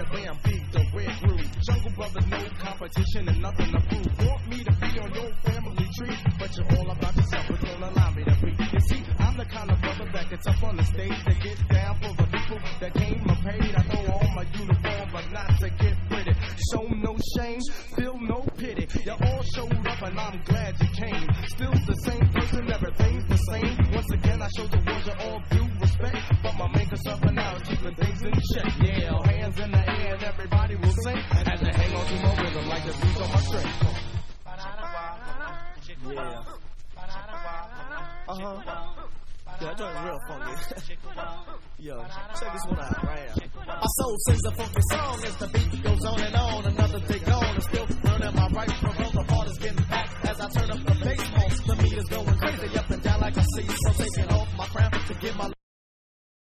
the bam, beat the red groove. Jungle brothers, no competition and nothing to prove. Want me to be on your family tree, but you're all about yourself, but don't allow me to be. You see, I'm the kind of brother that gets up on the stage to get down for the people that came and paid. I throw on my uniform, but not to get pretty. Show no shame, feel no pity. You all showed up and I'm glad you came. Still the same person, everything's the same. Once again, I show the world you all due respect, but my main concern for now is keeping things in check. Yeah, hands in the air and everybody will sing as they hang on to my rhythm like the beats on my string. Yeah. Yeah, that joint's real funky. Yo, check this one out right here. My soul sings a funky song as the beat goes on and on. Another day gone and still burning my right from the ball is getting packed as I turn up the bass. The meter's going crazy up and down like I see. So taking off